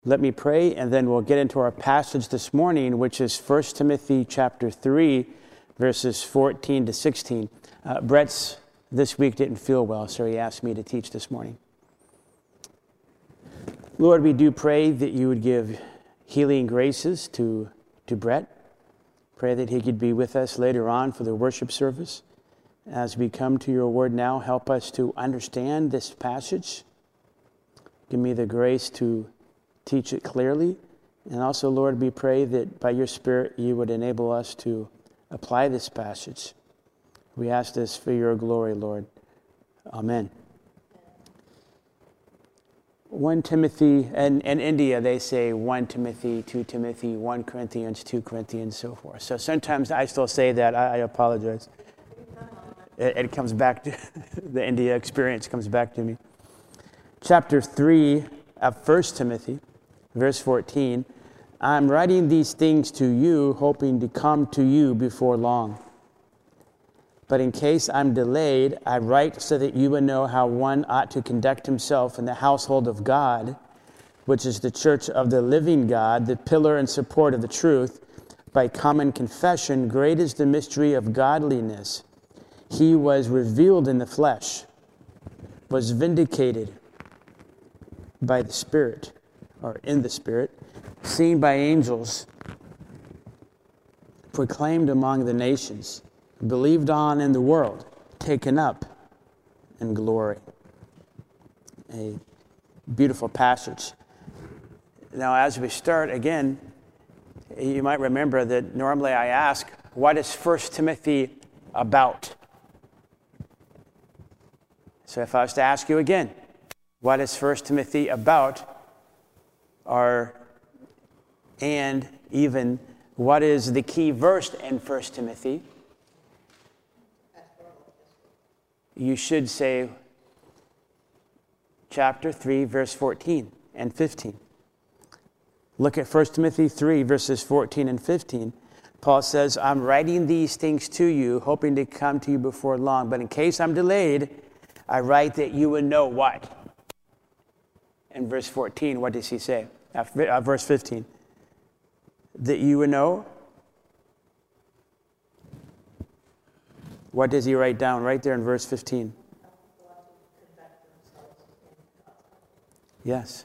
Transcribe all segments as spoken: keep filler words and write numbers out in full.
Let me pray, and then we'll get into our passage this morning, which is First Timothy chapter three, verses fourteen to sixteen. Uh, Brett's this week didn't feel well, so he asked me to teach this morning. Lord, we do pray that you would give healing graces to, to Brett. Pray that he could be with us later on for the worship service. As we come to your word now, help us to understand this passage. Give me the grace to teach it clearly. And also, Lord, we pray that by your Spirit you would enable us to apply this passage. We ask this for your glory, Lord. Amen. First Timothy, and in India they say First Timothy, Second Timothy, First Corinthians, Second Corinthians, so forth. So sometimes I still say that. I, I apologize. It, it comes back to, the India experience comes back to me. Chapter three of First Timothy, verse fourteen, I'm writing these things to you, hoping to come to you before long. But in case I'm delayed, I write so that you would know how one ought to conduct himself in the household of God, which is the church of the living God, the pillar and support of the truth. By common confession, great is the mystery of godliness. He was revealed in the flesh, was vindicated by the Spirit, or in the Spirit, seen by angels, proclaimed among the nations, believed on in the world, taken up in glory. A beautiful passage. Now, as we start again, you might remember that normally I ask, what is First Timothy about? So if I was to ask you again, what is First Timothy about? Or, and even, what is the key verse in First Timothy? You should say chapter three, verse fourteen and fifteen. Look at First Timothy three, verses fourteen and fifteen. Paul says, I'm writing these things to you, hoping to come to you before long. But in case I'm delayed, I write that you would know what? In verse fourteen, what does he say? Uh, verse fifteen. That you would know. What does he write down right there in verse fifteen? Yes.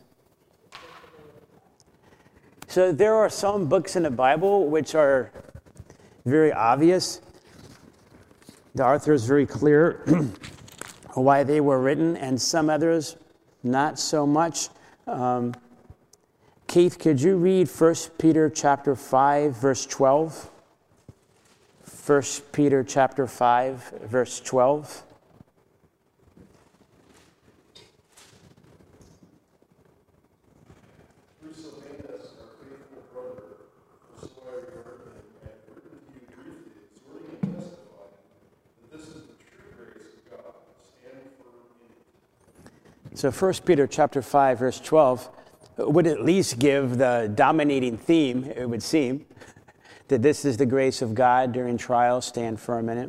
So there are some books in the Bible which are very obvious. The author is very clear why they were written, and some others not so much. Um, Keith, could you read First Peter chapter five, verse twelve? First Peter chapter five, verse twelve. So First Peter chapter five, verse twelve would at least give the dominating theme, it would seem, that this is the grace of God during trials, stand firm in it.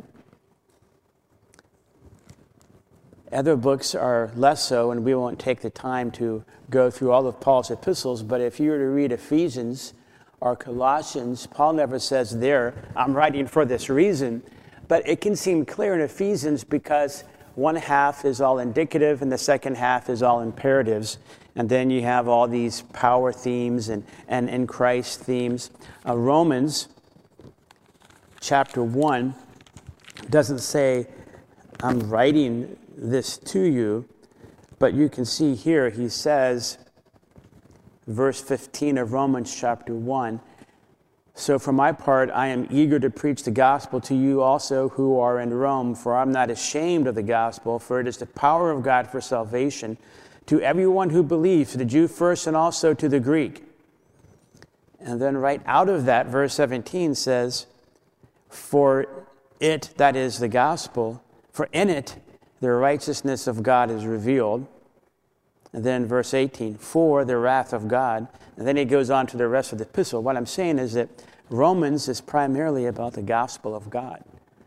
Other books are less so, and we won't take the time to go through all of Paul's epistles, but if you were to read Ephesians or Colossians, Paul never says there, I'm writing for this reason, but it can seem clear in Ephesians because one half is all indicative and the second half is all imperatives. And then you have all these power themes and, and in Christ themes. Uh, Romans chapter one doesn't say, I'm writing this to you, but you can see here he says, verse fifteen of Romans chapter one, so for my part, I am eager to preach the gospel to you also who are in Rome, for I'm not ashamed of the gospel, for it is the power of God for salvation to everyone who believes, to the Jew first and also to the Greek. And then right out of that, verse seventeen says, for it, that is the gospel, for in it the righteousness of God is revealed. And then verse eighteen, for the wrath of God. And then he goes on to the rest of the epistle. What I'm saying is that Romans is primarily about the gospel of God.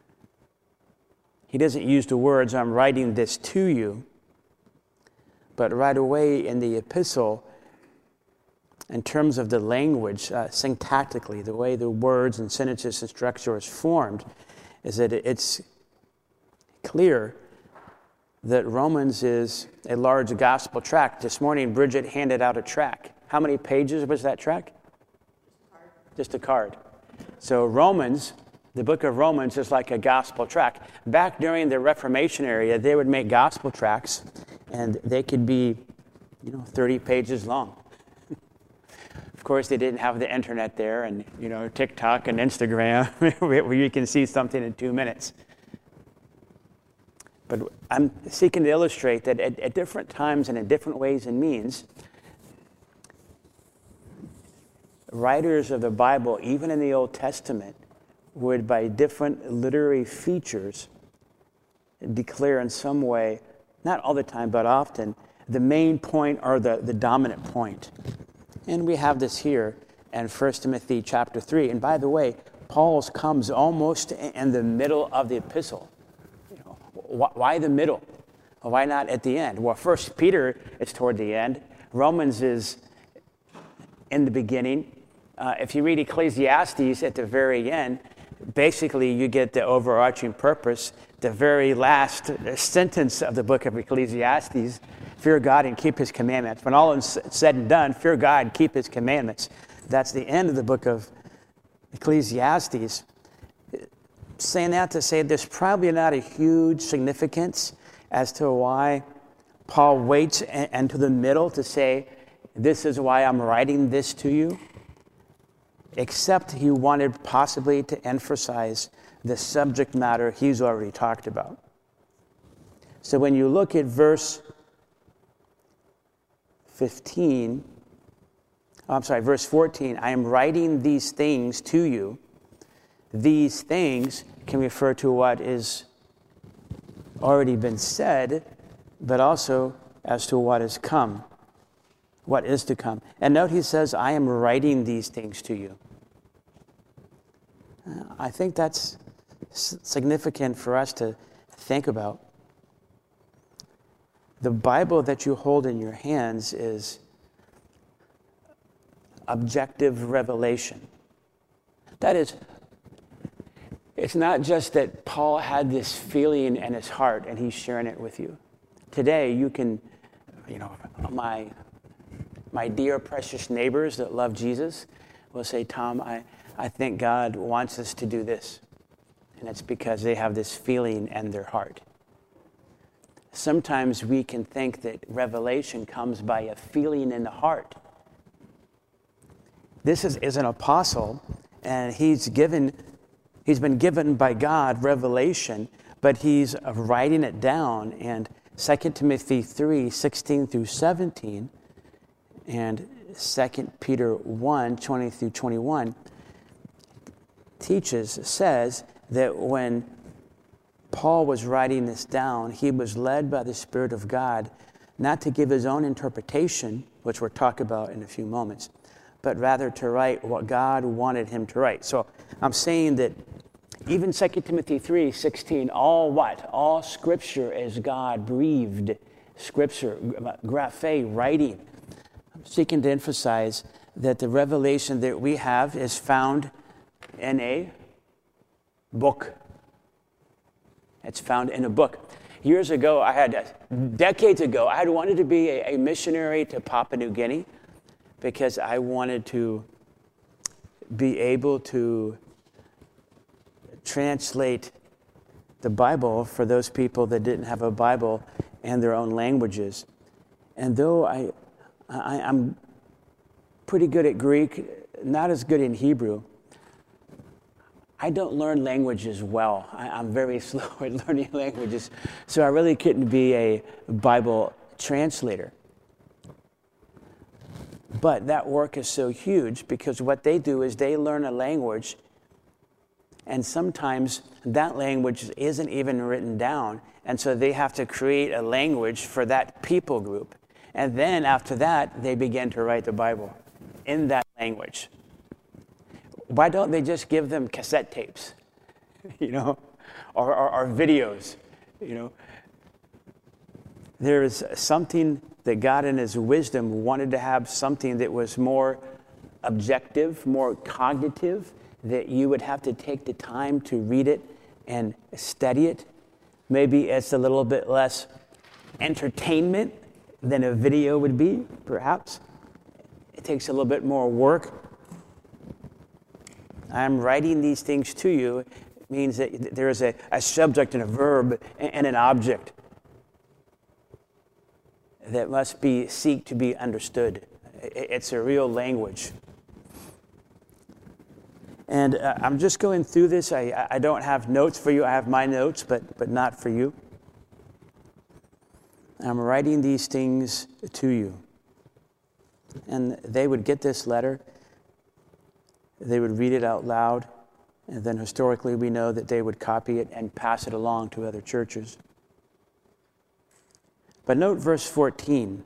He doesn't use the words, I'm writing this to you. But right away in the epistle, in terms of the language, uh, syntactically, the way the words and sentences and structure is formed, is that it's clear that Romans is a large gospel tract. This morning, Bridget handed out a tract. How many pages was that tract? Just a card. So Romans, the book of Romans is like a gospel tract. Back during the Reformation era, they would make gospel tracts, and they could be, you know, thirty pages long. Of course, they didn't have the internet there, and you know, TikTok and Instagram, where you can see something in two minutes. But I'm seeking to illustrate that at, at different times and in different ways and means, writers of the Bible, even in the Old Testament, would, by different literary features, declare in some way, not all the time, but often, the main point or the, the dominant point. And we have this here in First Timothy chapter three. And by the way, Paul's comes almost in the middle of the epistle. Why the middle? Why not at the end? Well, First Peter is toward the end. Romans is in the beginning. Uh, if you read Ecclesiastes at the very end, basically you get the overarching purpose. The very last sentence of the book of Ecclesiastes, fear God and keep his commandments. When all is said and done, fear God and keep his commandments. That's the end of the book of Ecclesiastes. Saying that to say there's probably not a huge significance as to why Paul waits and to the middle to say, this is why I'm writing this to you, except he wanted possibly to emphasize the subject matter he's already talked about. So when you look at verse fifteen, oh, I'm sorry, verse fourteen, I am writing these things to you. These things can refer to what is already been said, but also as to what has come, what is to come. And note he says, I am writing these things to you. Uh, I think that's s- significant for us to think about. The Bible that you hold in your hands is objective revelation. That is, it's not just that Paul had this feeling in his heart and he's sharing it with you. Today, you can, you know, my my dear precious neighbors that love Jesus will say, Tom, I, I think God wants us to do this. And it's because they have this feeling in their heart. Sometimes we can think that revelation comes by a feeling in the heart. This is, is an apostle, and he's given He's been given by God revelation, but he's writing it down. And Second Timothy three, sixteen through seventeen, and Second Peter one, twenty through twenty-one, teaches, says that when Paul was writing this down, he was led by the Spirit of God not to give his own interpretation, which we'll talk about in a few moments, but rather to write what God wanted him to write. So I'm saying that even Second Timothy three, sixteen, all what? All Scripture is God-breathed. Scripture, graphe, writing. I'm seeking to emphasize that the revelation that we have is found in a book. It's found in a book. Years ago, I had, decades ago, I had wanted to be a, a missionary to Papua New Guinea because I wanted to be able to translate the Bible for those people that didn't have a Bible in their own languages. And though I, I, I'm pretty good at Greek, not as good in Hebrew, I don't learn languages well. I, I'm very slow at learning languages, so I really couldn't be a Bible translator. But that work is so huge because what they do is they learn a language, and sometimes that language isn't even written down, and so they have to create a language for that people group. And then after that, they begin to write the Bible in that language. Why don't they just give them cassette tapes, you know, or, or, or videos, you know? There is something that God in his wisdom wanted to have something that was more objective, more cognitive, that you would have to take the time to read it and study it. Maybe it's a little bit less entertainment than a video would be, perhaps. It takes a little bit more work. I'm writing these things to you. It means that there is a, a subject and a verb and an object that must be seek to be understood. It's a real language. And uh, I'm just going through this. I, I don't have notes for you. I have my notes, but, but not for you. I'm writing these things to you. And they would get this letter. They would read it out loud. And then historically we know that they would copy it and pass it along to other churches. But note verse fourteen.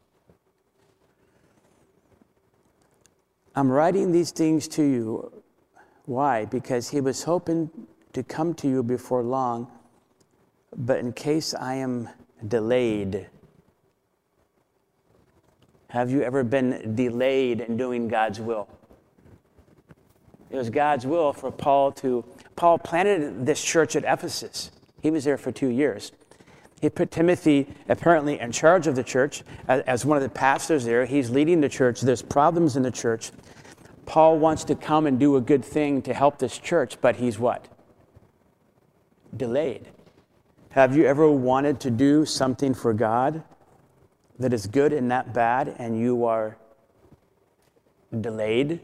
I'm writing these things to you. Why? Because he was hoping to come to you before long, but in case I am delayed. Have you ever been delayed in doing God's will? It was God's will for Paul to, Paul planted this church at Ephesus. He was there for two years. He put Timothy apparently in charge of the church as, as one of the pastors there. He's leading the church. There's problems in the church. Paul wants to come and do a good thing to help this church, but he's what? Delayed. Have you ever wanted to do something for God that is good and not bad, and you are delayed?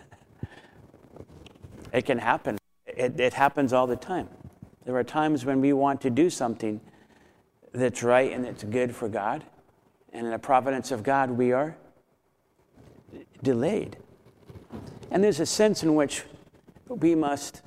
It can happen. It, it happens all the time. There are times when we want to do something that's right and it's good for God, and in the providence of God, we are delayed. And there's a sense in which we must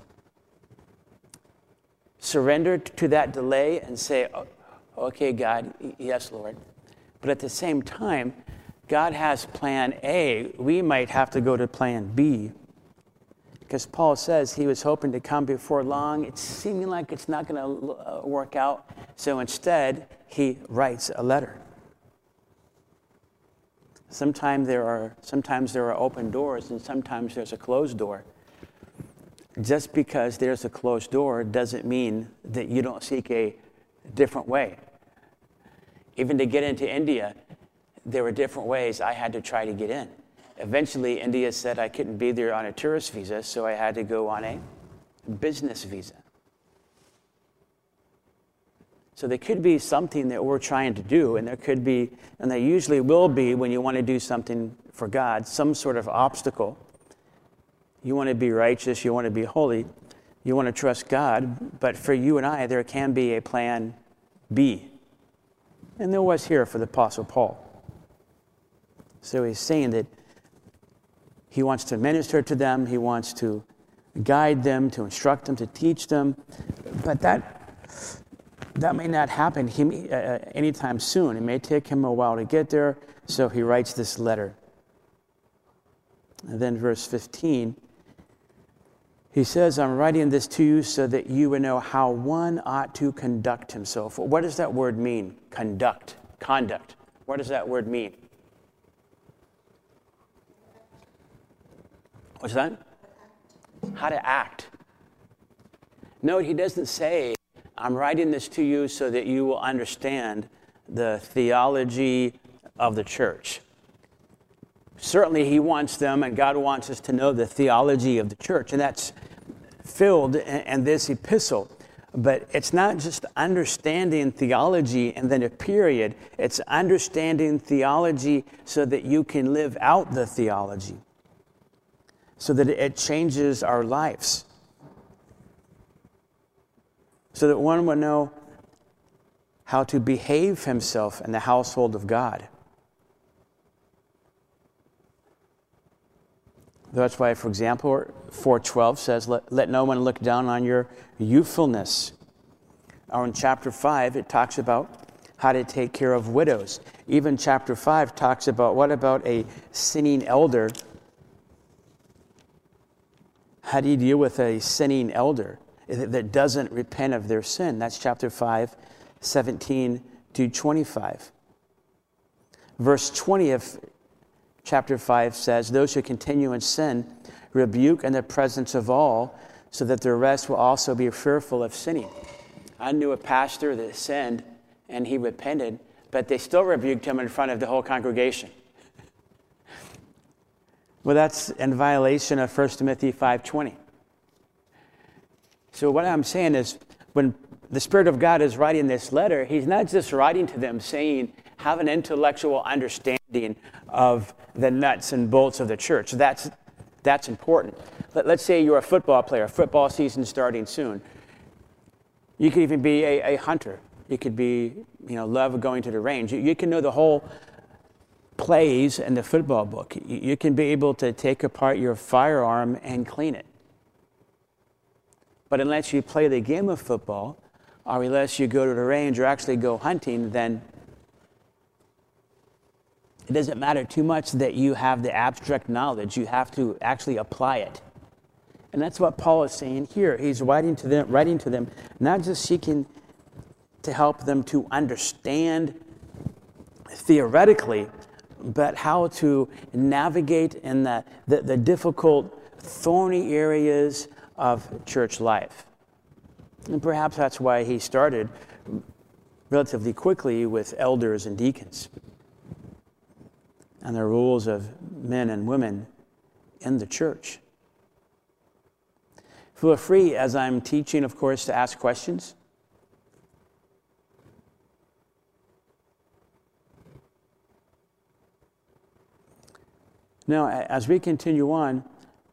surrender to that delay and say, okay, God, yes, Lord. But at the same time, God has plan A. We might have to go to plan B. Because Paul says he was hoping to come before long. It's seeming like it's not going to work out. So instead, he writes a letter. Sometimes there are, sometimes there are open doors, and sometimes there's a closed door. Just because there's a closed door doesn't mean that you don't seek a different way. Even to get into India, there were different ways I had to try to get in. Eventually, India said I couldn't be there on a tourist visa, so I had to go on a business visa. So there could be something that we're trying to do, and there could be, and there usually will be when you want to do something for God, some sort of obstacle. You want to be righteous, you want to be holy, you want to trust God, but for you and I, there can be a plan B. And there was here for the Apostle Paul. So he's saying that he wants to minister to them, he wants to guide them, to instruct them, to teach them, but that that may not happen him, uh, anytime soon. It may take him a while to get there, so he writes this letter. And then verse fifteen, he says, I'm writing this to you so that you would know how one ought to conduct himself. What does that word mean? Conduct. Conduct. What does that word mean? What's that? How to act. Note, he doesn't say, I'm writing this to you so that you will understand the theology of the church. Certainly he wants them, and God wants us to know the theology of the church, and that's filled in, in this epistle. But it's not just understanding theology and then a period. It's understanding theology so that you can live out the theology, so that it changes our lives, so that one will know how to behave himself in the household of God. That's why, for example, four twelve says, let, let no one look down on your youthfulness. Or in chapter five, it talks about how to take care of widows. Even chapter five talks about, what about a sinning elder? How do you deal with a sinning elder that doesn't repent of their sin? That's chapter five, seventeen to twenty-five. Verse twenty of chapter five says, those who continue in sin rebuke in the presence of all, so that the rest will also be fearful of sinning. I knew a pastor that sinned, and he repented, but they still rebuked him in front of the whole congregation. Well, that's in violation of First Timothy five twenty. So what I'm saying is, when the Spirit of God is writing this letter, he's not just writing to them saying, have an intellectual understanding of the nuts and bolts of the church. That's, that's important. Let, let's say you're a football player, football season starting soon. You could even be a, a hunter. You could be, you know, love going to the range. You, you can know the whole plays in the football book. You, you can be able to take apart your firearm and clean it. But unless you play the game of football, or unless you go to the range or actually go hunting, then it doesn't matter too much that you have the abstract knowledge. You have to actually apply it. And that's what Paul is saying here. He's writing to them, writing to them, not just seeking to help them to understand theoretically, but how to navigate in the, the, the difficult, thorny areas of church life. And perhaps that's why he started relatively quickly with elders and deacons and the rules of men and women in the church. Feel free, as I'm teaching, of course, to ask questions. Now, as we continue on,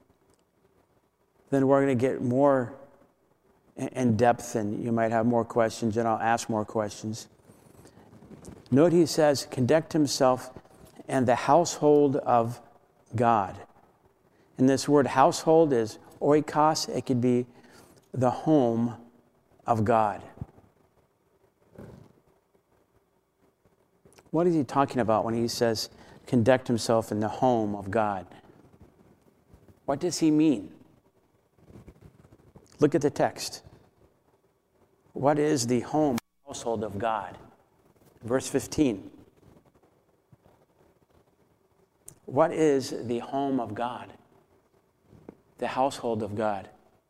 then we're going to get more in depth, and you might have more questions, and I'll ask more questions. Note he says, conduct himself in the household of God. And this word household is oikos. It could be the home of God. What is he talking about when he says conduct himself in the home of God? What does he mean? Look at the text. What is the home household of God? Verse fifteen. What is the home of God? The household of God.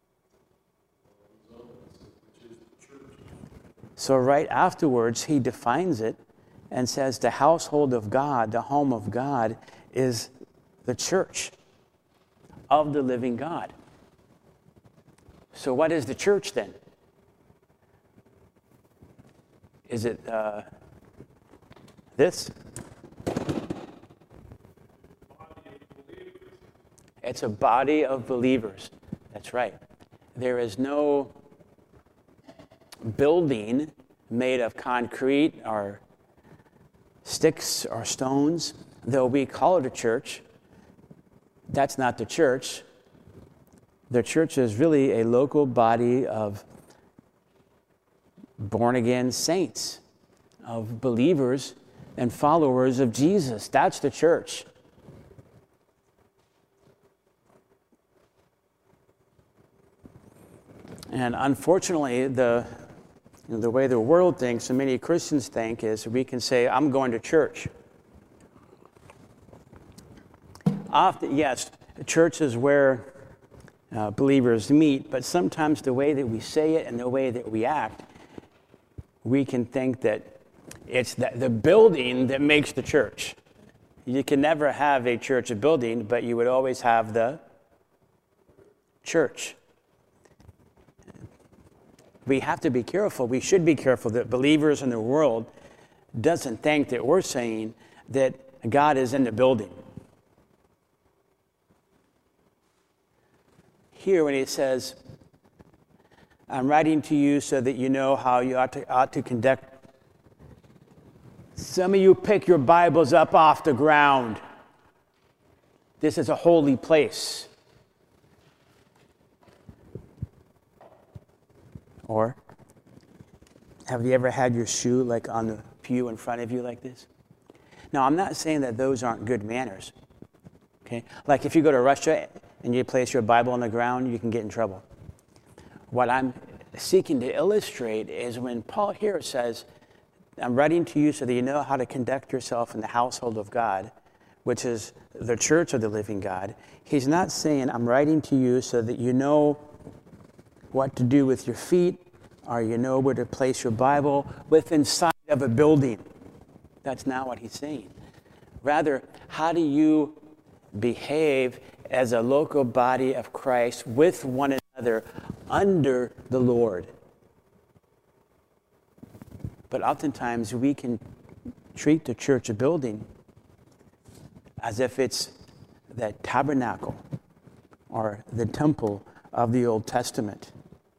So right afterwards, he defines it and says the household of God, the home of God, is the church of the living God. So what is the church then? Is it uh, this? It's a body of believers. That's right. There is no building made of concrete or sticks or stones. Though we call it a church, that's not the church. The church is really a local body of born-again saints, of believers and followers of Jesus. That's the church. And unfortunately, the you know, the way the world thinks, and many Christians think, is we can say, I'm going to church. Often, yes, church is where uh, believers meet, but sometimes the way that we say it and the way that we act, we can think that it's the, the building that makes the church. You can never have a church, a building, but you would always have the church. We have to be careful. We should be careful that believers in the world doesn't think that we're saying that God is in the building. Here when he says, I'm writing to you so that you know how you ought to, ought to conduct. Some of you pick your Bibles up off the ground. This is a holy place. Or, have you ever had your shoe like on the pew in front of you like this? Now, I'm not saying that those aren't good manners. Okay? Like if you go to Russia and you place your Bible on the ground, you can get in trouble. What I'm seeking to illustrate is when Paul here says, I'm writing to you so that you know how to conduct yourself in the household of God, which is the church of the living God. He's not saying, I'm writing to you so that you know what to do with your feet, or you know where to place your Bible within sight of a building. That's not what he's saying. Rather, how do you behave as a local body of Christ with one another under the Lord? But oftentimes we can treat the church a building as if it's the tabernacle or the temple of the Old Testament.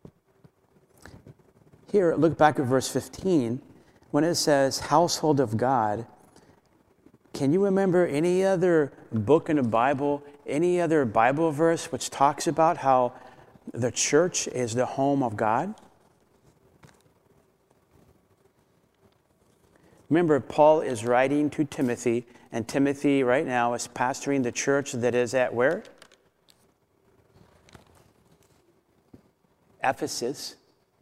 Here, look back at verse fifteen. When it says household of God, can you remember any other book in the Bible, any other Bible verse which talks about how the church is the home of God? Remember, Paul is writing to Timothy, and Timothy right now is pastoring the church that is at where? Ephesus.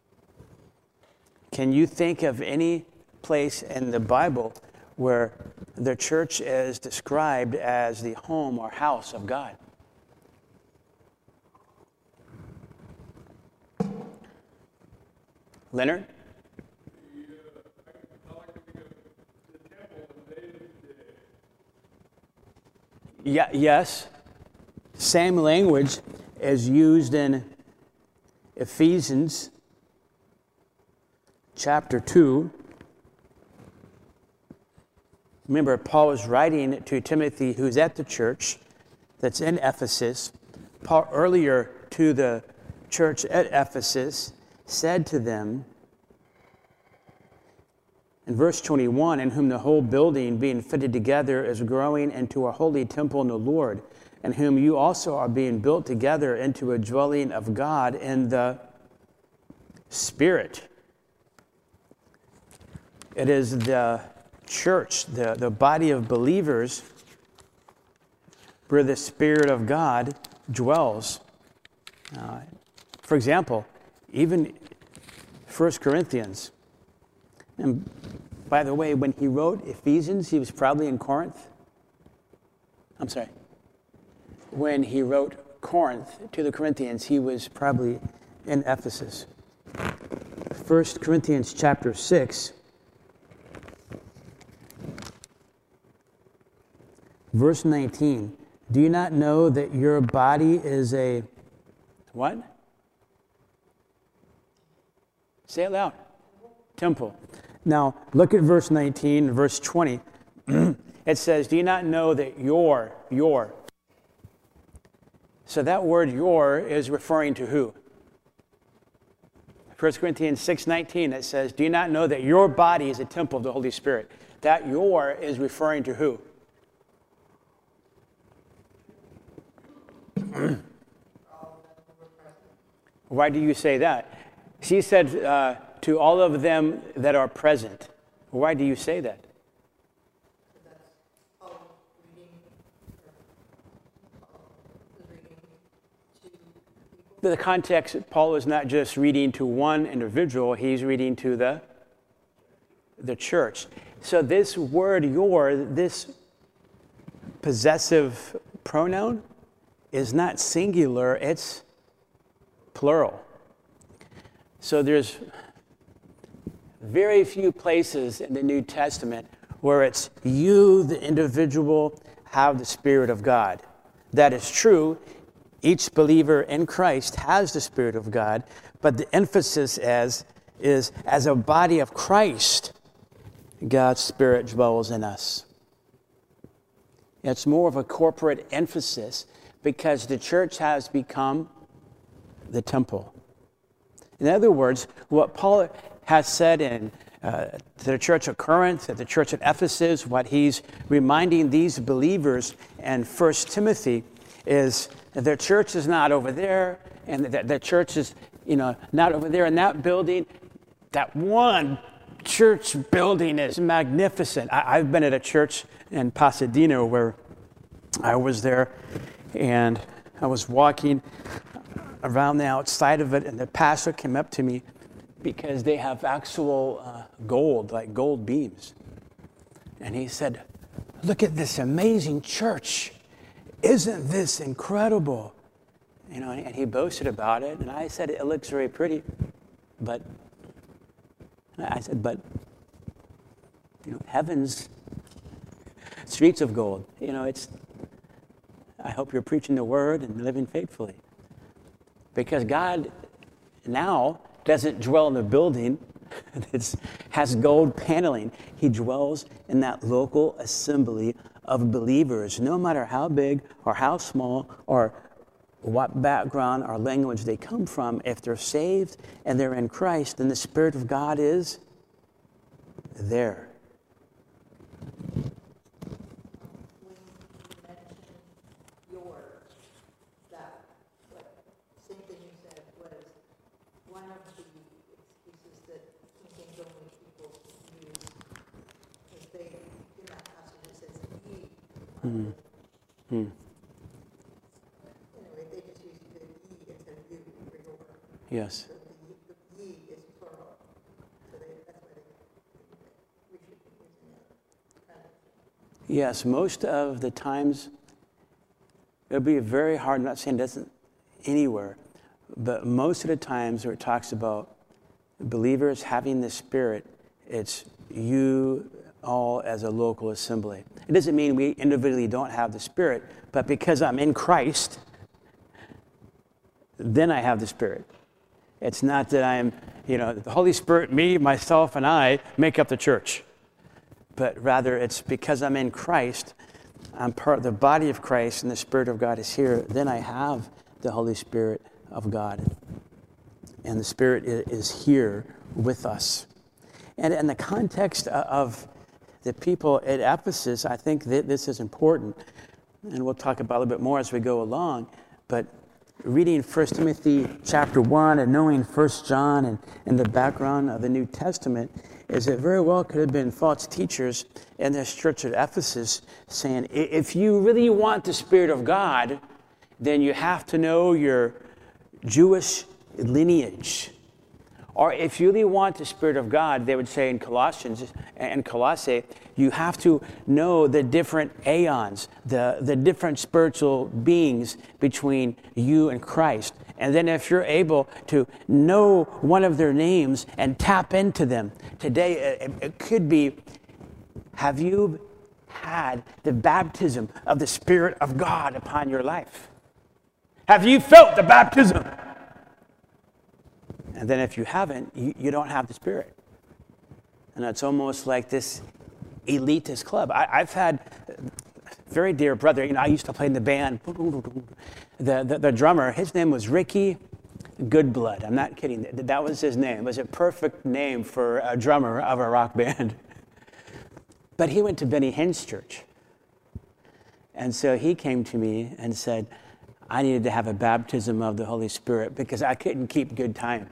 Can you think of any place in the Bible where the church is described as the home or house of God? Leonard? Yeah, yes. Same language as used in Ephesians chapter two. Remember, Paul was writing to Timothy, who's at the church that's in Ephesus. Paul, earlier to the church at Ephesus, said to them, in verse twenty-one, in whom the whole building being fitted together is growing into a holy temple in the Lord, in whom you also are being built together into a dwelling of God in the Spirit. It is the church, the, the body of believers, where the Spirit of God dwells. Uh, for example, even First Corinthians. And by the way, when he wrote Ephesians, he was probably in Corinth. I'm sorry. When he wrote Corinth to the Corinthians, he was probably in Ephesus. First Corinthians chapter six, verse nineteen. Do you not know that your body is a what? Say it loud. Temple. Now, look at verse nineteen, verse twenty. It says, do you not know that your, your. So that word your is referring to who? First Corinthians six nineteen, it says, do you not know that your body is a temple of the Holy Spirit? That your is referring to who? Why do you say that? She said, uh, to all of them that are present. Why do you say that? The context, Paul is not just reading to one individual, he's reading to the, the church. So this word your, this possessive pronoun, is not singular, it's plural. So there's very few places in the New Testament where it's you, the individual, have the Spirit of God. That is true. Each believer in Christ has the Spirit of God, but the emphasis as is as a body of Christ, God's Spirit dwells in us. It's more of a corporate emphasis because the church has become the temple. In other words, what Paul has said in uh, to the church of Corinth, at the church of Ephesus, what he's reminding these believers in First Timothy is that their church is not over there, and that the church is, you know, not over there in that building. That one church building is magnificent. I, I've been at a church in Pasadena where I was there, and I was walking around the outside of it, and the pastor came up to me because they have actual uh, gold, like gold beams. And he said, look at this amazing church. Isn't this incredible? You know, and he boasted about it. And I said, it looks very pretty. But I said, but, you know, heaven's streets of gold. You know, it's, I hope you're preaching the word and living faithfully. Because God now doesn't dwell in a building that has gold paneling. He dwells in that local assembly of believers, no matter how big or how small or what background or language they come from. If they're saved and they're in Christ, then the Spirit of God is there. Hmm. Hmm. Anyway, they just use the ye instead of you for your. Yes. So the, the ye is plural. So they, that's why they, we should be using that kind of. Yes, most of the times, it'll be very hard, I'm not saying it doesn't anywhere, but most of the times where it talks about believers having the Spirit, it's you all as a local assembly. It doesn't mean we individually don't have the Spirit, but because I'm in Christ, then I have the Spirit. It's not that I'm, you know, the Holy Spirit, me, myself, and I make up the church. But rather it's because I'm in Christ, I'm part of the body of Christ, and the Spirit of God is here, then I have the Holy Spirit of God. And the Spirit is here with us. And in the context of the people at Ephesus, I think that this is important, and we'll talk about it a little bit more as we go along, but reading First Timothy chapter one and knowing First John and, and the background of the New Testament is it very well could have been false teachers in this church at Ephesus saying, if you really want the Spirit of God, then you have to know your Jewish lineage. Or if you really want the Spirit of God, they would say in Colossians and Colossae, you have to know the different aeons, the, the different spiritual beings between you and Christ. And then if you're able to know one of their names and tap into them, today it, it could be, have you had the baptism of the Spirit of God upon your life? Have you felt the baptism? And then if you haven't, you, you don't have the Spirit. And it's almost like this elitist club. I, I've had a very dear brother, you know, I used to play in the band. The, the, the drummer, his name was Ricky Goodblood. I'm not kidding. That was his name. It was a perfect name for a drummer of a rock band. But he went to Benny Hinn's church. And so he came to me and said, I needed to have a baptism of the Holy Spirit because I couldn't keep good time.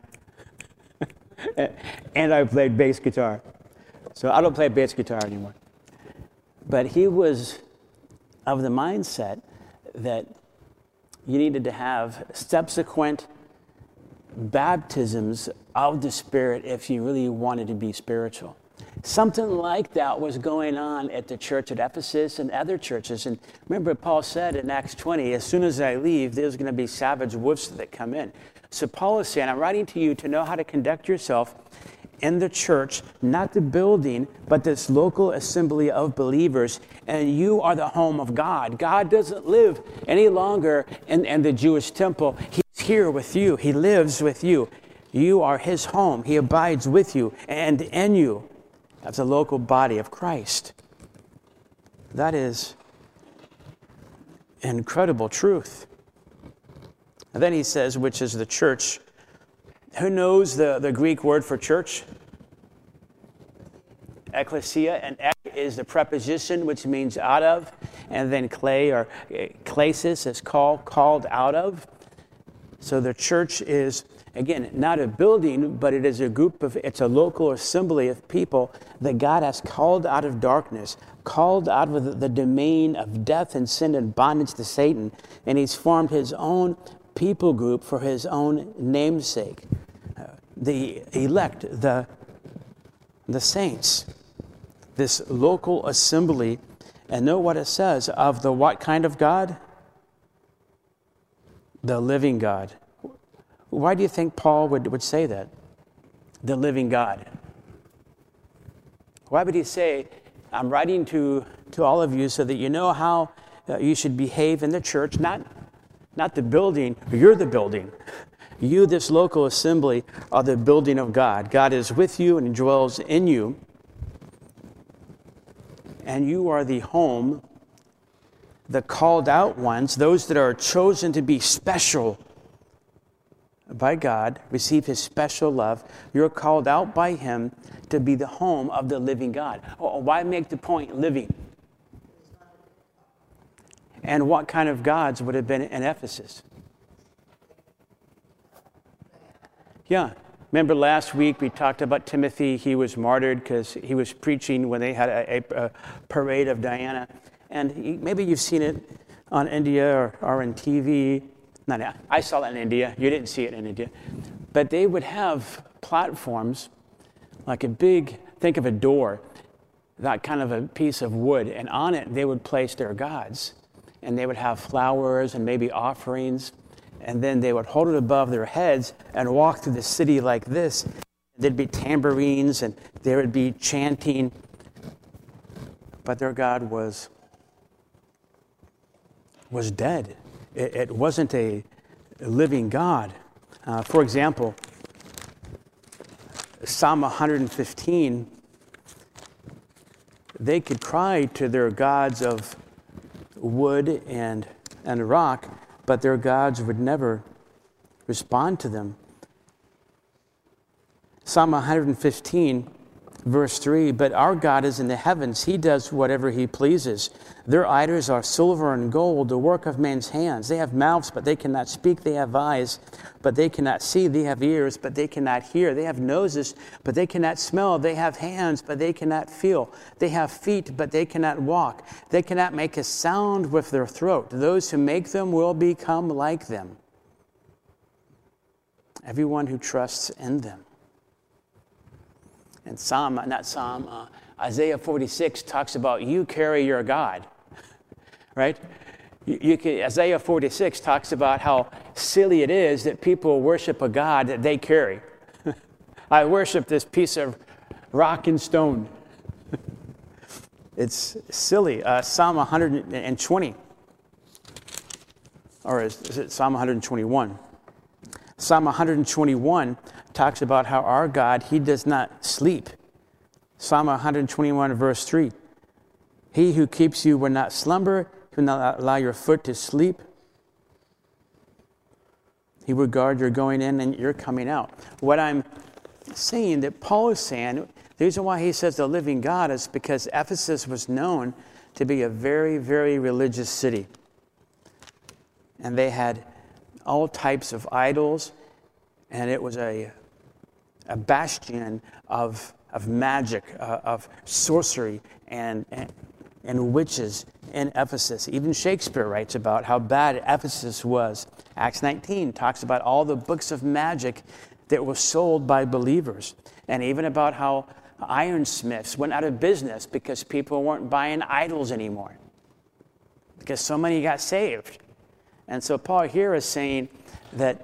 And I played bass guitar. So I don't play bass guitar anymore. But he was of the mindset that you needed to have subsequent baptisms of the Spirit if you really wanted to be spiritual. Something like that was going on at the church at Ephesus and other churches. And remember, Paul said in Acts twenty, as soon as I leave, there's going to be savage wolves that come in. So Paul is saying, I'm writing to you to know how to conduct yourself in the church, not the building, but this local assembly of believers. And you are the home of God. God doesn't live any longer in, in the Jewish temple. He's here with you. He lives with you. You are his home. He abides with you and in you. That's a local body of Christ. That is incredible truth. And then he says, which is the church. Who knows the, the Greek word for church? Ecclesia, and ek is the preposition which means out of, and then clay or klesis is called, called out of. So the church is, again, not a building, but it is a group of, it's a local assembly of people that God has called out of darkness, called out of the domain of death and sin and bondage to Satan, and he's formed his own people group for his own namesake. Uh, the elect, the, the saints, this local assembly. And know what it says of the what kind of God? The living God. Why do you think Paul would, would say that? The living God. Why would he say, I'm writing to, to all of you so that you know how uh, you should behave in the church, not, not the building, you're the building. You, this local assembly, are the building of God. God is with you and he dwells in you. And you are the home, the called out ones, those that are chosen to be special by God, receive his special love. You're called out by him to be the home of the living God. Oh, why make the point living? And what kind of gods would have been in Ephesus? Yeah. Remember last week we talked about Timothy. He was martyred because he was preaching when they had a, a, a parade of Diana. And he, maybe you've seen it on India or, or on T V. Not, I saw it in India. You didn't see it in India. But they would have platforms like a big, think of a door, that kind of a piece of wood. And on it they would place their gods. And they would have flowers and maybe offerings. And then they would hold it above their heads and walk through the city like this. There'd be tambourines and there would be chanting. But their God was, was dead. It, it wasn't a living God. Uh, for example, Psalm one fifteen, they could cry to their gods of wood and, and rock, but their gods would never respond to them. Psalm one fifteen, verse three, but our God is in the heavens. He does whatever he pleases. Their idols are silver and gold, the work of man's hands. They have mouths, but they cannot speak. They have eyes, but they cannot see. They have ears, but they cannot hear. They have noses, but they cannot smell. They have hands, but they cannot feel. They have feet, but they cannot walk. They cannot make a sound with their throat. Those who make them will become like them. Everyone who trusts in them. And Psalm, not Psalm, uh, Isaiah forty-six talks about you carry your God, right? You, you can, Isaiah forty-six talks about how silly it is that people worship a God that they carry. I worship this piece of rock and stone. It's silly. Uh, Psalm one hundred twenty, or is, is it Psalm one hundred twenty-one? Psalm one hundred twenty-one talks about how our God, he does not sleep. Psalm one hundred twenty-one, verse three. He who keeps you will not slumber, he will not allow your foot to sleep. He will guard your going in and your coming out. What I'm saying, that Paul is saying, the reason why he says the living God is because Ephesus was known to be a very, very religious city. And they had all types of idols, and it was a, a bastion of, of magic, uh, of sorcery, and, and, and witches in Ephesus. Even Shakespeare writes about how bad Ephesus was. Acts nineteen talks about all the books of magic that were sold by believers, and even about how ironsmiths went out of business because people weren't buying idols anymore, because so many got saved. And so Paul here is saying that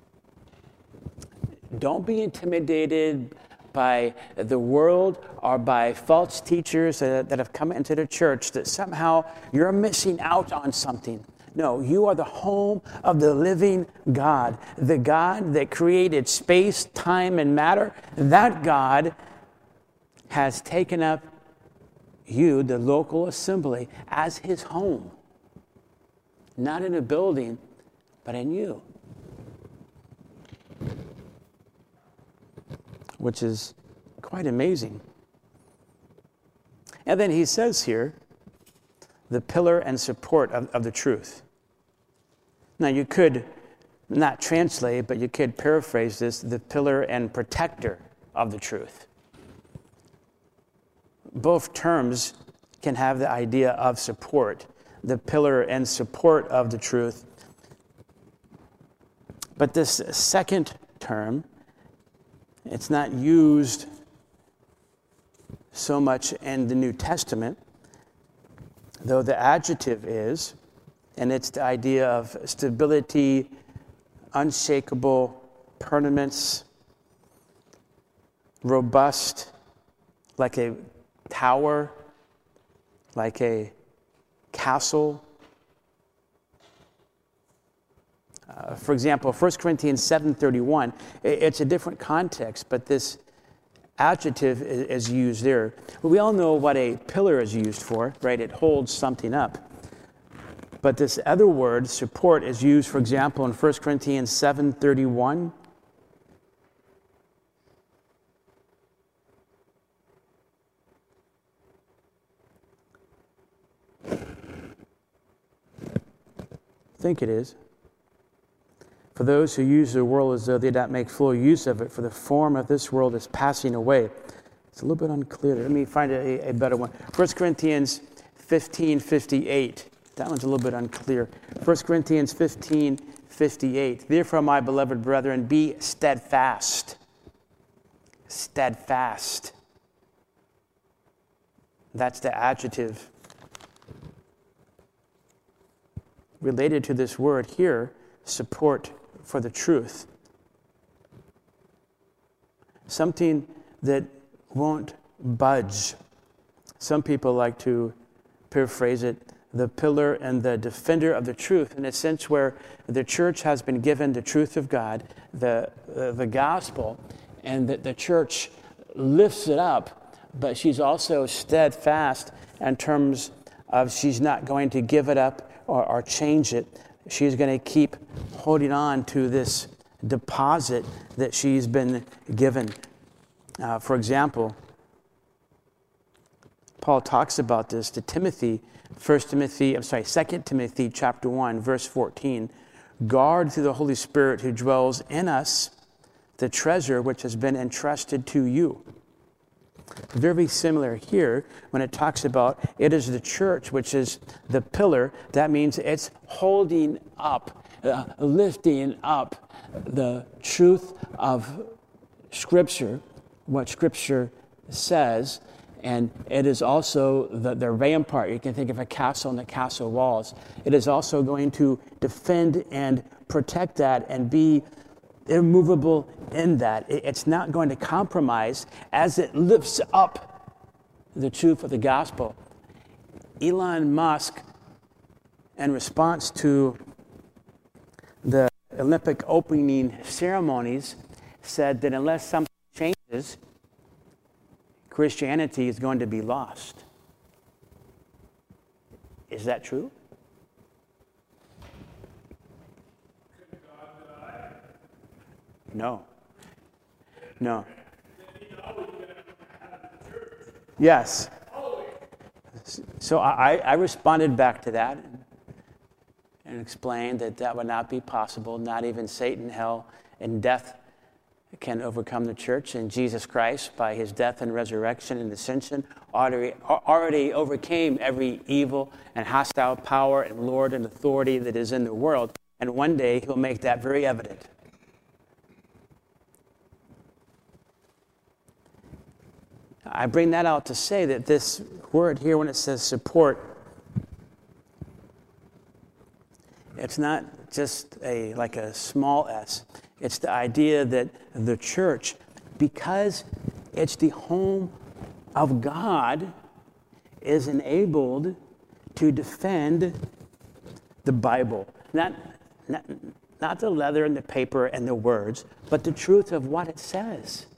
don't be intimidated by the world or by false teachers that, that have come into the church, that somehow you're missing out on something. No, you are the home of the living God, the God that created space, time, and matter. That God has taken up you, the local assembly, as his home. Not in a building, but in you. Which is quite amazing. And then he says here, the pillar and support of, of the truth. Now you could not translate, but you could paraphrase this, the pillar and protector of the truth. Both terms can have the idea of support, the pillar and support of the truth. But this second term It's not used so much in the New Testament, though the adjective is, and it's the idea of stability, unshakable, permanence, robust, like a tower, like a castle. Uh, for example, First Corinthians seven thirty-one, it, it's a different context, but this adjective is, is used there. But we all know what a pillar is used for, right? It holds something up. But this other word, support, is used, for example, in First Corinthians seven thirty-one. I think it is. For those who use the world as though they don't make full use of it, for the form of this world is passing away. It's a little bit unclear. Let me find a, a better one. First Corinthians fifteen fifty-eight. That one's a little bit unclear. First Corinthians fifteen fifty-eight. Therefore, my beloved brethren, be steadfast. Steadfast. That's the adjective related to this word here, support for the truth. Something that won't budge. Some people like to paraphrase it, the pillar and the defender of the truth, in a sense where the church has been given the truth of God, the uh, the gospel, and that the church lifts it up, but she's also steadfast in terms of she's not going to give it up or, or change it. She's going to keep holding on to this deposit that she's been given. Uh, for example, Paul talks about this to Timothy, First Timothy, I'm sorry, Second Timothy chapter one, verse fourteen. Guard through the Holy Spirit who dwells in us the treasure which has been entrusted to you. Very similar here when it talks about it is the church which is the pillar. That means it's holding up, uh, lifting up the truth of Scripture, what Scripture says. And it is also the, the rampart. You can think of a castle and the castle walls. It is also going to defend and protect that and be immovable in that. It's not going to compromise as it lifts up the truth of the gospel. Elon Musk, in response to the Olympic opening ceremonies, said that unless something changes, Christianity is going to be lost. Is that true? No. No. Yes. So I, I responded back to that and explained that that would not be possible. Not even Satan, hell, and death can overcome the church, and Jesus Christ, by his death and resurrection and ascension, already, already overcame every evil and hostile power and lord and authority that is in the world. And one day he'll make that very evident. I bring that out to say that this word here, when it says support, it's not just a like a small s. It's the idea that the church, because it's the home of God, is enabled to defend the Bible. Not, not, not the leather and the paper and the words, but the truth of what it says.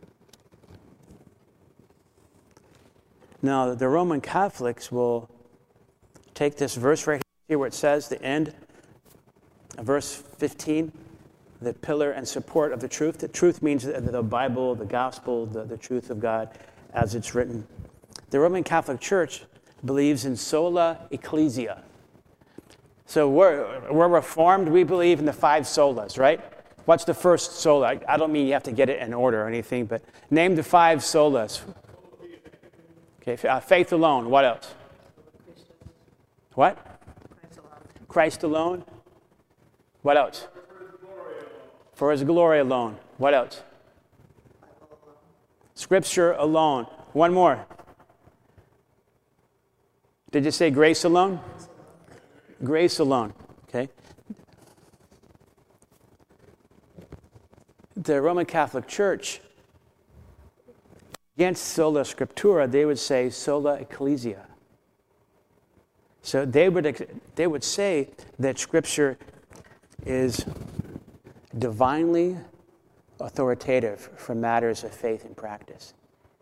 Now, the Roman Catholics will take this verse right here where it says, the end, verse fifteen, the pillar and support of the truth. The truth means the, the Bible, the gospel, the, the truth of God as it's written. The Roman Catholic Church believes in sola ecclesia. So we're, we're Reformed, we believe in the five solas, right? What's the first sola? I don't mean you have to get it in order or anything, but name the five solas. Okay, uh, faith alone. What else? What? Christ alone. Christ alone. What else? For his glory alone. What else? By Scripture alone. One more. Did you say grace alone? Grace alone. Okay. The Roman Catholic Church, against sola scriptura, they would say sola ecclesia. So they would they would say that Scripture is divinely authoritative for matters of faith and practice.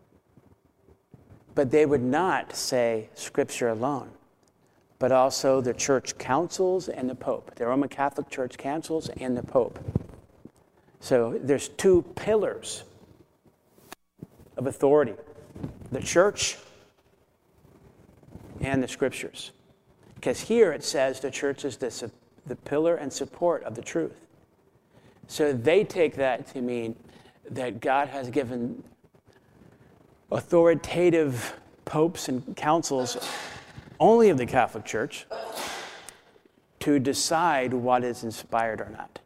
But they would not say Scripture alone, but also the church councils and the Pope, the Roman Catholic Church councils and the Pope. So there's two pillars of authority, the church and the Scriptures. Because here it says the church is the, the pillar and support of the truth. So they take that to mean that God has given authoritative popes and councils only of the Catholic Church to decide what is inspired or not,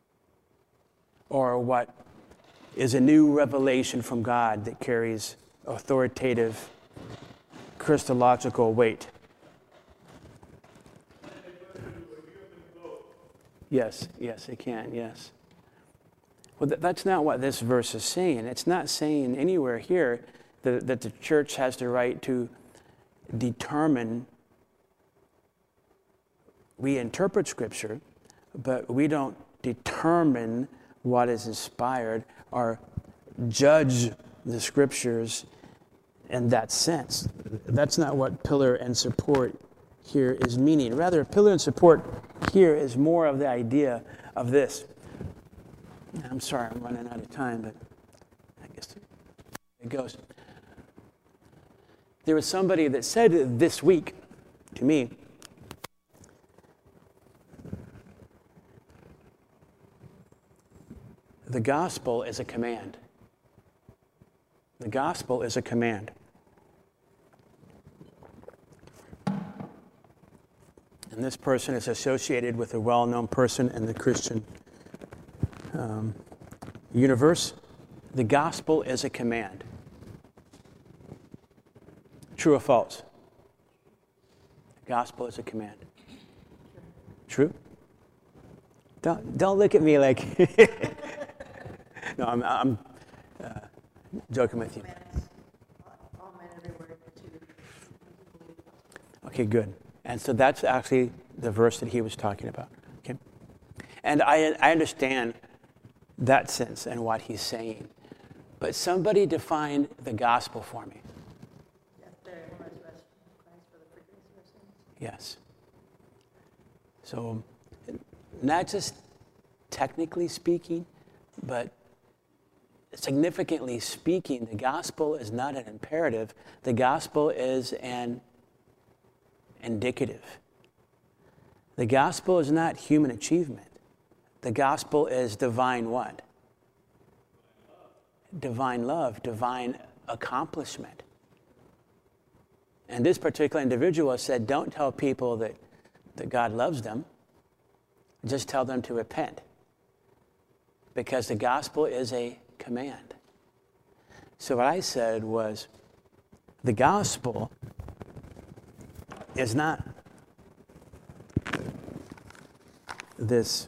or what is a new revelation from God that carries authoritative Christological weight. Yes, yes, it can, yes. Well, th- that's not what this verse is saying. It's not saying anywhere here that, that the church has the right to determine. We interpret Scripture, but we don't determine what is inspired or judge the Scriptures in that sense. That's not what pillar and support here is meaning. Rather, pillar and support here is more of the idea of this. I'm sorry, I'm running out of time, but I guess it goes. There was somebody that said this week to me, the gospel is a command. The gospel is a command. And this person is associated with a well-known person in the Christian um, universe. The gospel is a command. True or false? The gospel is a command. True? Don't don't look at me like. No, I'm I'm uh, joking with you. Okay, good. And so that's actually the verse that he was talking about. Okay, and I I understand that sense and what he's saying, but somebody define the gospel for me. Yes. So, not just technically speaking, but significantly speaking, the gospel is not an imperative. The gospel is an indicative. The gospel is not human achievement. The gospel is divine what? Divine love, divine accomplishment. And this particular individual said, don't tell people that, that God loves them. Just tell them to repent. Because the gospel is a command. So what I said was, the gospel is not this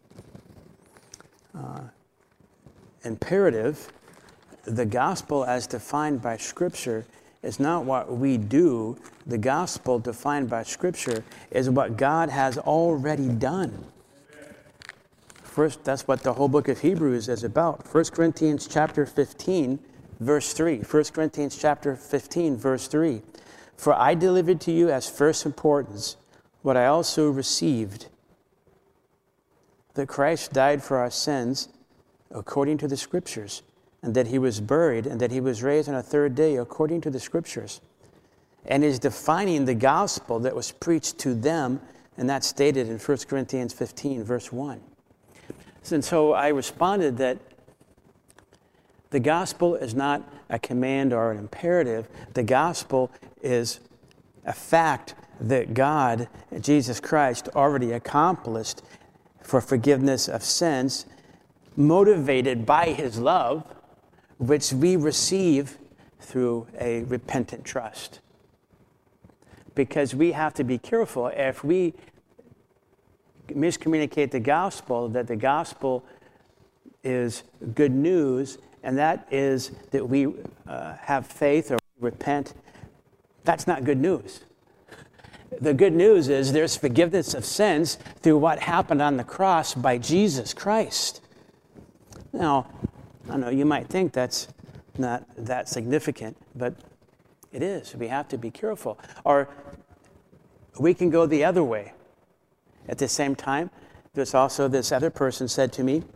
uh, imperative. The gospel as defined by Scripture is not what we do. The gospel defined by Scripture is what God has already done. First, that's what the whole book of Hebrews is about. First Corinthians chapter fifteen, verse three. First Corinthians chapter fifteen, verse three. For I delivered to you as first importance what I also received, that Christ died for our sins according to the Scriptures, and that he was buried, and that he was raised on a third day according to the Scriptures, and is defining the gospel that was preached to them, and that's stated in First Corinthians fifteen, verse one. And so I responded that the gospel is not a command or an imperative. The gospel is a fact that God, Jesus Christ, already accomplished for forgiveness of sins, motivated by his love, which we receive through a repentant trust. Because we have to be careful if we miscommunicate the gospel, that the gospel is good news, and that is that we uh, have faith or repent. That's not good news. The good news is there's forgiveness of sins through what happened on the cross by Jesus Christ. Now, I know you might think that's not that significant, but it is. We have to be careful. Or we can go the other way. At the same time, there's also this other person said to me,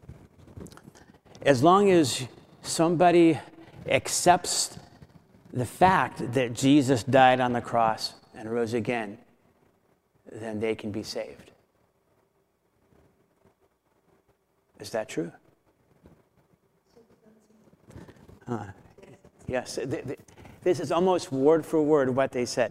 as long as somebody accepts the fact that Jesus died on the cross and rose again, then they can be saved. Is that true? Uh, yes. This is almost word for word what they said.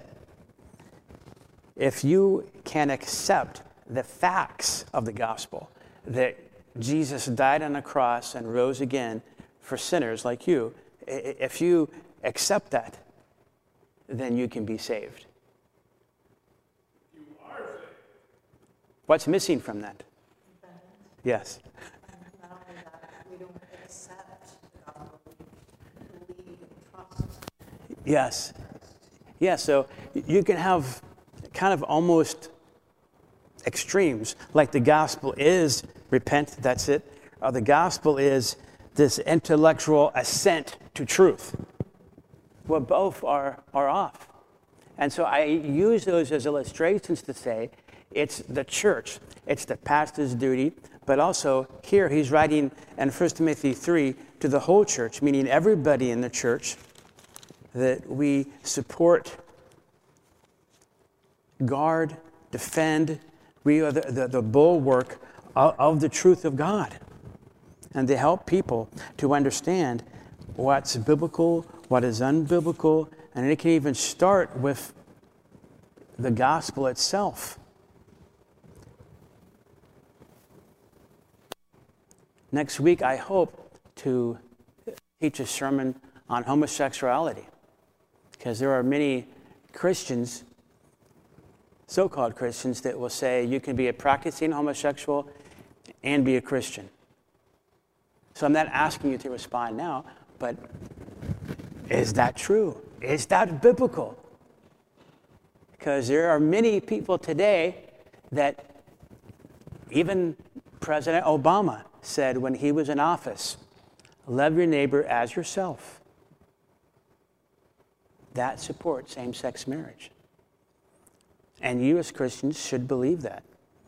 If you can accept the facts of the gospel, that Jesus died on the cross and rose again for sinners like you, if you accept that, then you can be saved. You are saved. What's missing from that? Yes. And not only that, we don't accept the gospel, we believe and trust. Yes. Yeah, so you can have kind of almost extremes, like the gospel is repent, that's it, or the gospel is this intellectual assent to truth. Well, both are, are off. And so I use those as illustrations to say it's the church, it's the pastor's duty, but also here he's writing in First Timothy three to the whole church, meaning everybody in the church, that we support, guard, defend. We are the, the, the bulwark of, of the truth of God. And to help people to understand what's biblical, what is unbiblical, and it can even start with the gospel itself. Next week, I hope to teach a sermon on homosexuality, because there are many Christians, so-called Christians, that will say you can be a practicing homosexual and be a Christian. So I'm not asking you to respond now, but is that true? Is that biblical? Because there are many people today that even President Obama said when he was in office, love your neighbor as yourself. That supports same-sex marriage. And you as Christians should believe that.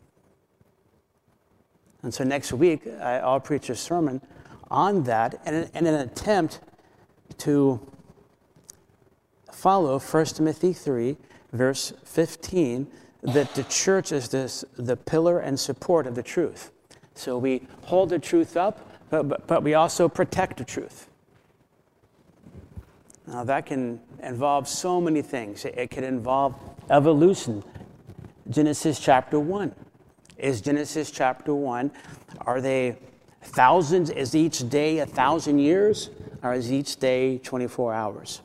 And so next week, I, I'll preach a sermon on that in an, in an attempt to follow First Timothy three, verse fifteen, that the church is this, the pillar and support of the truth. So we hold the truth up, but, but, but we also protect the truth. Now that can involve so many things. It, it can involve evolution. Genesis chapter one. Is Genesis chapter one, are they thousands? Is each day a thousand years? Or is each day twenty-four hours?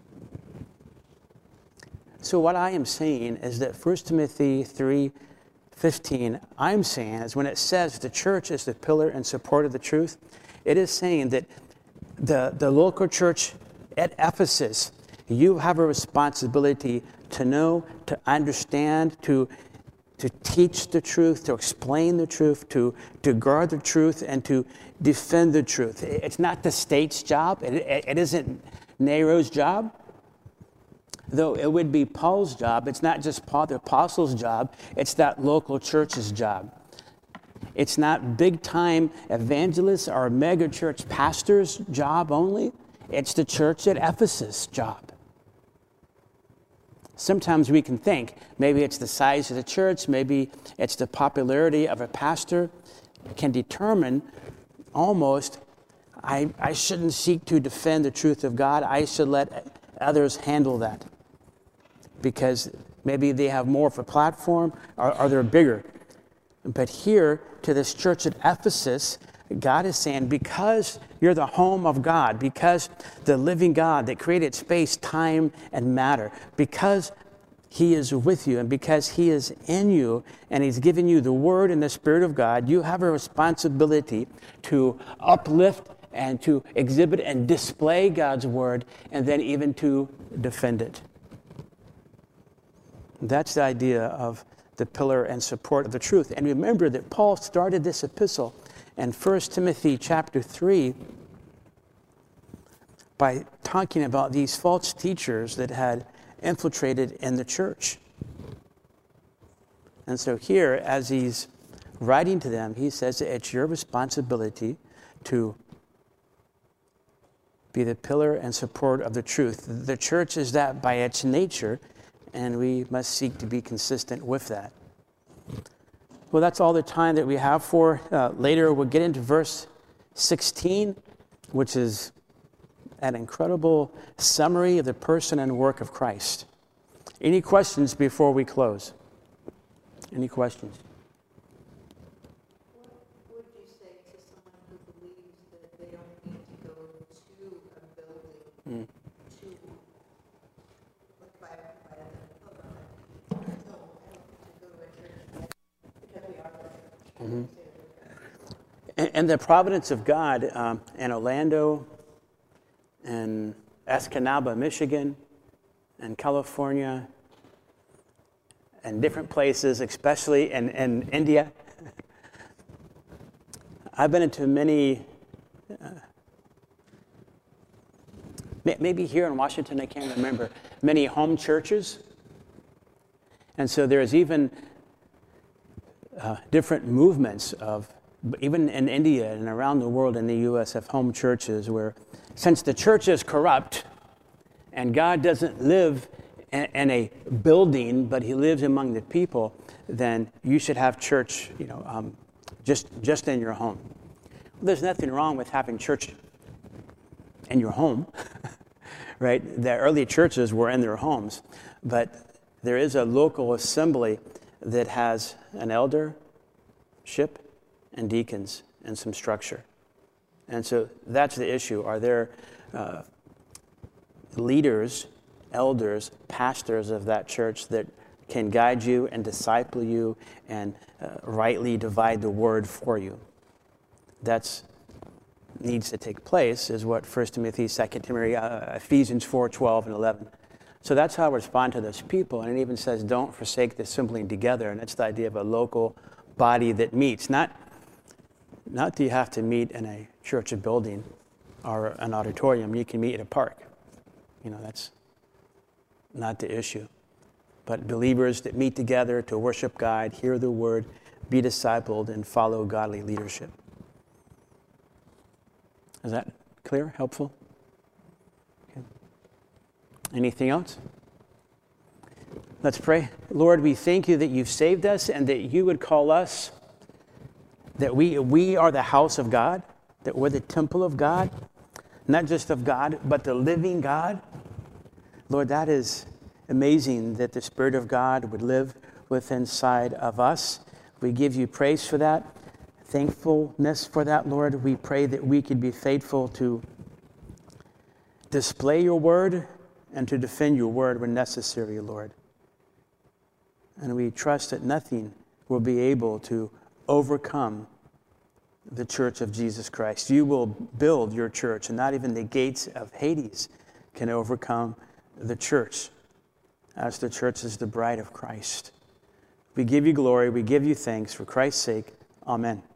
So what I am saying is that First Timothy three fifteen, I'm saying is when it says the church is the pillar and support of the truth, it is saying that the, the local church at Ephesus, you have a responsibility to know, to understand, to to teach the truth, to explain the truth, to, to guard the truth, and to defend the truth. It's not the state's job. It, it, it isn't Nero's job. Though it would be Paul's job. It's not just Paul the apostle's job. It's that local church's job. It's not big-time evangelists or mega church pastors' job only. It's the church at Ephesus' job. Sometimes we can think maybe it's the size of the church, maybe it's the popularity of a pastor. It can determine almost, I, I shouldn't seek to defend the truth of God. I should let others handle that because maybe they have more of a platform or, or they're bigger. But here to this church at Ephesus, God is saying, because you're the home of God, because the living God that created space, time, and matter, because He is with you and because He is in you and He's given you the Word and the Spirit of God, you have a responsibility to uplift and to exhibit and display God's Word, and then even to defend it. That's the idea of the pillar and support of the truth. And remember that Paul started this epistle in First Timothy chapter three by talking about these false teachers that had infiltrated in the church. And so here, as he's writing to them, he says that it's your responsibility to be the pillar and support of the truth. The church is that by its nature, and we must seek to be consistent with that. Well, that's all the time that we have for. Uh, later, we'll get into verse sixteen, which is an incredible summary of the person and work of Christ. Any questions before we close? Any questions? What would you say to someone who believes that they don't need to go to a building Mm. to look by by the pillar? No, I don't need to go to a church because we are there. Mhm. And, and the providence of God um, in Orlando and Escanaba, Michigan, and California, and different places, especially in, in India. I've been into many, uh, maybe here in Washington, I can't remember, many home churches. And so there's even uh, different movements of, even in India and around the world in the U S, of home churches where, since the church is corrupt and God doesn't live in, in a building, but He lives among the people, then you should have church, you know, um, just just in your home. Well, there's nothing wrong with having church in your home, right? The early churches were in their homes, but there is a local assembly that has an eldership and deacons and some structure. And so that's the issue. Are there uh, leaders, elders, pastors of that church that can guide you and disciple you and uh, rightly divide the word for you? That's needs to take place, is what First Timothy, Second Timothy, uh, Ephesians four, twelve, and eleven. So that's how I respond to those people. And it even says, don't forsake the assembling together. And that's the idea of a local body that meets. Not, not that you have to meet in a church or building or an auditorium. You can meet at a park. You know, that's not the issue. But believers that meet together to worship God, hear the word, be discipled, and follow godly leadership. Is that clear? Helpful? Okay. Anything else? Let's pray. Lord, we thank you that you've saved us and that you would call us, that we, we are the house of God, that we're the temple of God, not just of God, but the living God. Lord, that is amazing that the Spirit of God would live within inside of us. We give you praise for that, thankfulness for that, Lord. We pray that we could be faithful to display your word and to defend your word when necessary, Lord. And we trust that nothing will be able to overcome the church of Jesus Christ. You will build your church, and not even the gates of Hades can overcome the church, as the church is the bride of Christ. We give you glory, we give you thanks for Christ's sake. Amen.